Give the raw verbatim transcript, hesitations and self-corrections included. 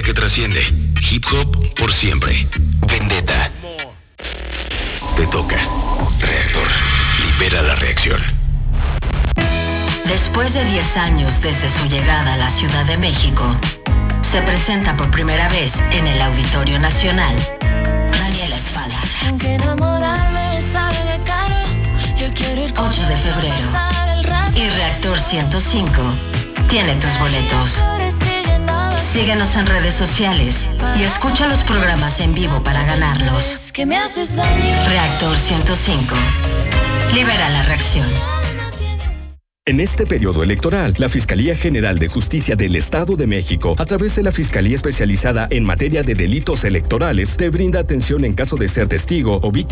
que trasciende. Hip hop por siempre. Vendetta. Te toca. Reactor. Libera la reacción. Después de diez años desde su llegada a la Ciudad de México, se presenta por primera vez en el Auditorio Nacional Daniela Espada. ocho de febrero. Y Reactor ciento cinco tiene tus boletos. Síguenos en redes sociales y escucha los programas en vivo para ganarlos. Reactor ciento cinco. Libera la reacción. En este periodo electoral, la Fiscalía General de Justicia del Estado de México, a través de la Fiscalía Especializada en Materia de Delitos Electorales, te brinda atención en caso de ser testigo o víctima